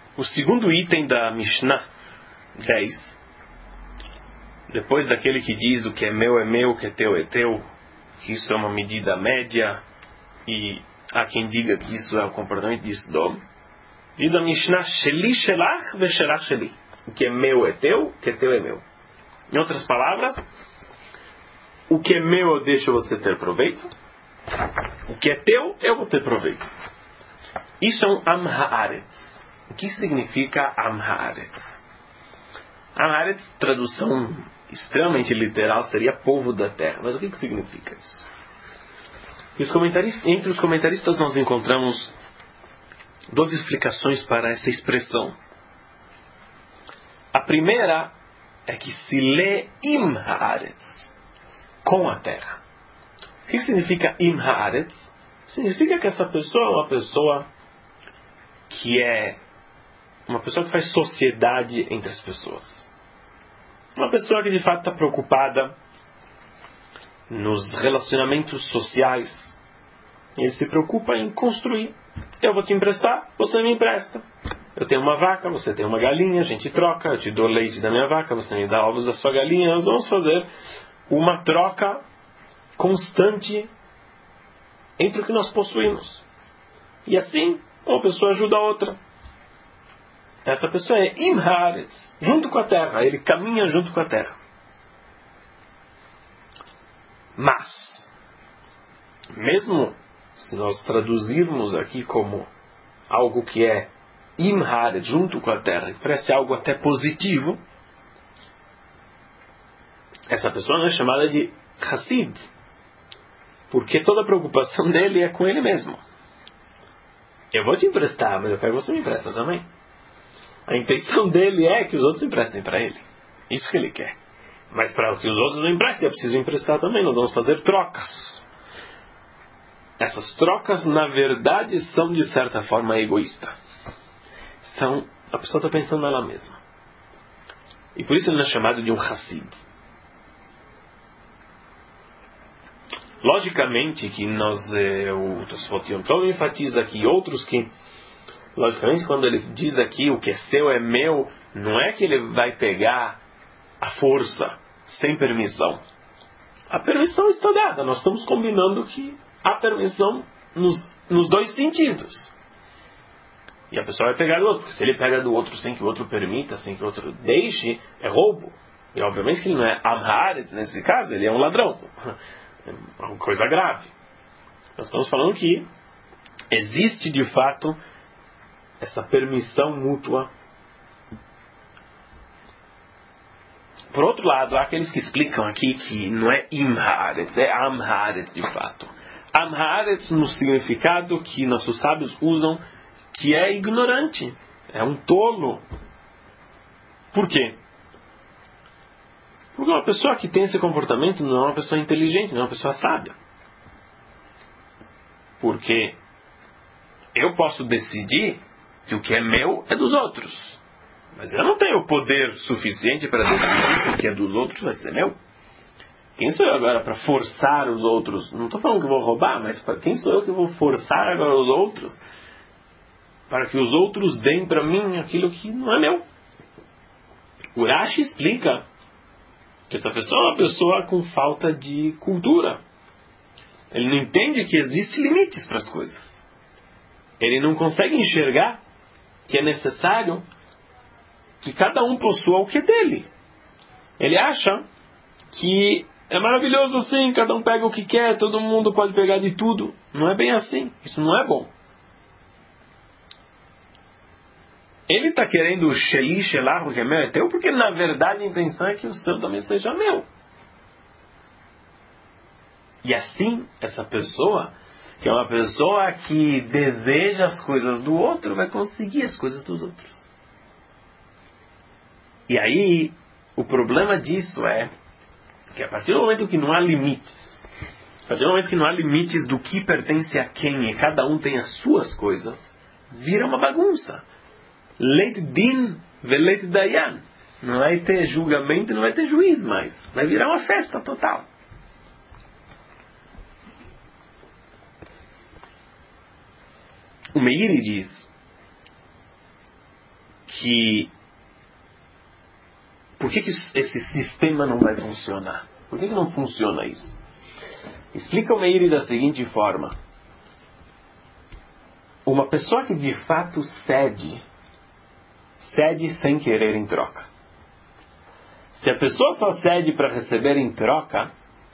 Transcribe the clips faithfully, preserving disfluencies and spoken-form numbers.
O segundo item da Mishnah dez, depois daquele que diz o que é meu é meu, o que é teu é teu, que isso é uma medida média, e há quem diga que isso é o comportamento de Sdom, diz a Mishnah, Sheli shelach ve shelach sheli. O que é meu é teu, o que é teu é meu. Em outras palavras, o que é meu eu deixo você ter proveito, o que é teu eu vou ter proveito. Isso é um Am Haaretz. O que significa Am Haaretz? Am Haaretz, tradução extremamente literal, seria povo da terra. Mas o que, que significa isso? E os comentaristas, entre os comentaristas nós encontramos duas explicações para essa expressão. A primeira é que se lê Im Haaretz, com a terra. O que significa Im Haaretz? Significa que essa pessoa é uma pessoa que é uma pessoa que faz sociedade entre as pessoas. Uma pessoa que de fato está preocupada nos relacionamentos sociais. Ele se preocupa em construir. Eu vou te emprestar, você me empresta. Eu tenho uma vaca, você tem uma galinha, a gente troca. Eu te dou leite da minha vaca, você me dá ovos da sua galinha. Nós vamos fazer uma troca constante entre o que nós possuímos. E assim, uma pessoa ajuda a outra. Essa pessoa é Im Haaretz, junto com a terra. Ele caminha junto com a terra. Mas, mesmo se nós traduzirmos aqui como algo que é Im Haaretz, junto com a terra, que parece algo até positivo, essa pessoa não é chamada de Hassid, porque toda a preocupação dele é com ele mesmo. Eu vou te emprestar, mas eu quero que você me empresta também. A intenção dele é que os outros emprestem para ele. Isso que ele quer. Mas para que os outros não emprestem, é preciso emprestar também. Nós vamos fazer trocas. Essas trocas, na verdade, são de certa forma egoístas. São, a pessoa está pensando nela mesma. E por isso ele não é chamado de um Hassid. Logicamente que nós, eh, o Tosfot Yom Tov enfatiza aqui, outros que, logicamente quando ele diz aqui o que é seu é meu, não é que ele vai pegar a força, sem permissão. A permissão está dada, nós estamos combinando que há permissão nos, nos dois sentidos. E a pessoa vai pegar do outro, porque se ele pega do outro sem que o outro permita, sem que o outro deixe, é roubo. E obviamente que ele não é Am Haaretz nesse caso, ele é um ladrão. É uma coisa grave. Nós estamos falando que existe de fato essa permissão mútua. Por outro lado, há aqueles que explicam aqui que não é Im Haaretz, é Am Haaretz de fato. Am Haaretz no significado que nossos sábios usam, que é ignorante, é um tolo. Por quê? Porque uma pessoa que tem esse comportamento não é uma pessoa inteligente, não é uma pessoa sábia. Porque eu posso decidir que o que é meu é dos outros. Mas eu não tenho poder suficiente para decidir que o que é dos outros vai ser meu. Quem sou eu agora para forçar os outros? Não estou falando que eu vou roubar, mas quem sou eu que vou forçar agora os outros para que os outros deem para mim aquilo que não é meu? O Rashi explica que essa pessoa é uma pessoa com falta de cultura. Ele não entende que existem limites para as coisas. Ele não consegue enxergar que é necessário que cada um possua o que é dele. Ele acha que é maravilhoso assim, cada um pega o que quer, todo mundo pode pegar de tudo. Não é bem assim. Isso não é bom. Ele está querendo o Sheli Shelah, o que é meu é teu, porque na verdade a intenção é que o seu também seja meu. E assim, essa pessoa, que é uma pessoa que deseja as coisas do outro, vai conseguir as coisas dos outros. E aí, o problema disso é que a partir do momento que não há limites, a partir do momento que não há limites do que pertence a quem e cada um tem as suas coisas, vira uma bagunça. Leit din veleit dayan. Não vai ter julgamento, não vai ter juiz mais. Vai virar uma festa total. O Meiri diz que por que, que esse sistema não vai funcionar? Por que, que não funciona isso? Explica o Meiri da seguinte forma. Uma pessoa que de fato cede, cede sem querer em troca. Se a pessoa só cede para receber em troca,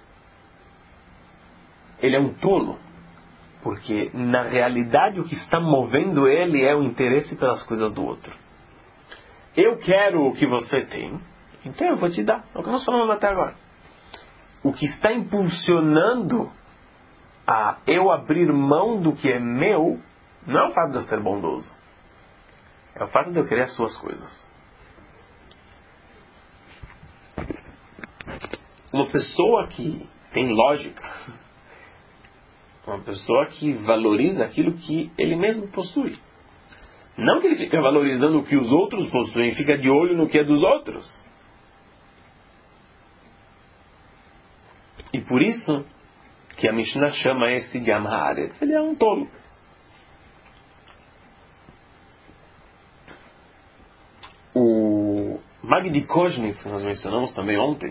ele é um tolo. Porque na realidade o que está movendo ele é o interesse pelas coisas do outro. Eu quero o que você tem, então eu vou te dar. É o que nós falamos até agora. O que está impulsionando a eu abrir mão do que é meu, não é o fato de eu ser bondoso. É o fato de eu querer as suas coisas. Uma pessoa que tem lógica, uma pessoa que valoriza aquilo que ele mesmo possui. Não que ele fica valorizando o que os outros possuem, fica de olho no que é dos outros. E por isso que a Mishnah chama esse de Am Haaretz. Ele é um tolo. O Magdi Koznitz, que nós mencionamos também ontem,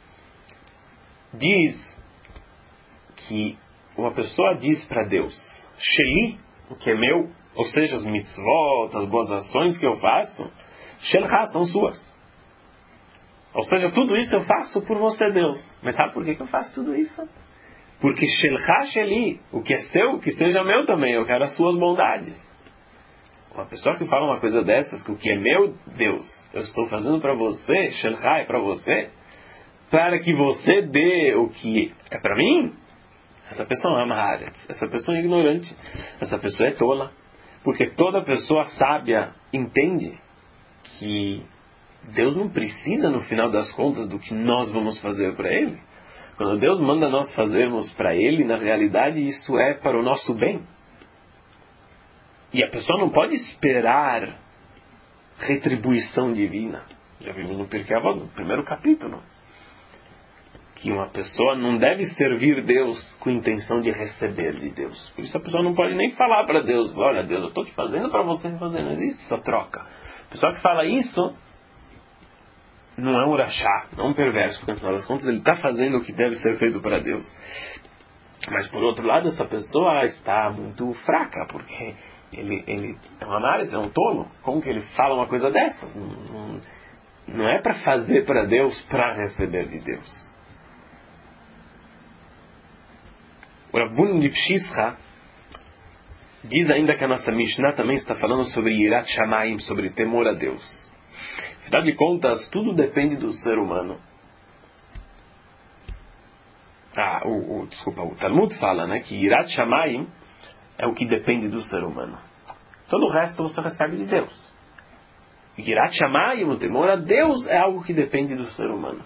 diz que uma pessoa diz para Deus, Sheli, o que é meu, ou seja, as mitzvot, as boas ações que eu faço, Shelcha, são suas. Ou seja, tudo isso eu faço por você, Deus. Mas sabe por que eu faço tudo isso? Porque Shelcha, Sheli, o que é seu, que seja meu também, eu quero as suas bondades. Uma pessoa que fala uma coisa dessas, que o que é meu, Deus, eu estou fazendo para você, Shelcha é para você, para que você dê o que é para mim, essa pessoa é uma Haaretz, essa pessoa é ignorante, essa pessoa é tola. Porque toda pessoa sábia entende que Deus não precisa, no final das contas, do que nós vamos fazer para Ele. Quando Deus manda nós fazermos para Ele, na realidade isso é para o nosso bem. E a pessoa não pode esperar retribuição divina. Já vimos no Pirkei Avot, no primeiro capítulo, que uma pessoa não deve servir Deus com intenção de receber de Deus. Por isso a pessoa não pode nem falar para Deus, olha Deus, eu estou te fazendo para você fazer. Não existe essa troca. A pessoa que fala isso não é um urachá, não é um perverso, porque no final das contas ele está fazendo o que deve ser feito para Deus. Mas por outro lado, essa pessoa está muito fraca, porque ele, ele é uma análise, é um tolo. Como que ele fala uma coisa dessas? Não, não, não é para fazer para Deus, para receber de Deus. O Rabbun de Pshischa diz ainda que a nossa Mishnah também está falando sobre Yirat Shamayim, sobre temor a Deus. Afinal de contas, tudo depende do ser humano. Ah, o, o, desculpa, o Talmud fala, né, que Yirat Shamayim é o que depende do ser humano. Todo o resto você recebe de Deus. Yirat Shamayim, o temor a Deus, é algo que depende do ser humano.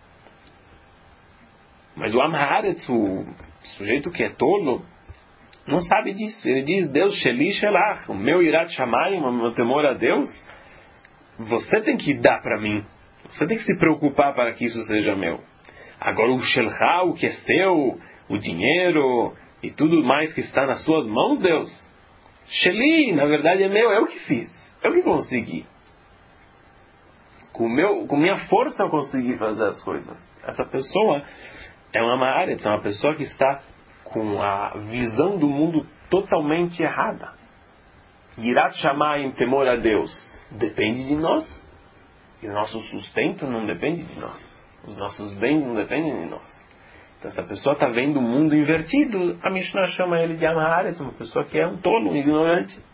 Mas o Am Haaretz, o sujeito que é tolo, não sabe disso. Ele diz, Deus Sheli Shelach, o meu Yirat Shamayim, o meu temor a Deus, você tem que dar para mim. Você tem que se preocupar para que isso seja meu. Agora o Shelcha, o que é seu, o dinheiro e tudo mais que está nas suas mãos, Deus. Sheli, na verdade é meu, eu que fiz. Eu que consegui. Com, meu, com minha força eu consegui fazer as coisas. Essa pessoa é uma Haaretz, é uma pessoa que está com a visão do mundo totalmente errada. Yirat Shamayim, temor a Deus, depende de nós. E o nosso sustento não depende de nós. Os nossos bens não dependem de nós. Então essa pessoa está vendo o mundo invertido. A Mishnah chama ele de Am Haaretz, uma pessoa que é um tolo, um ignorante.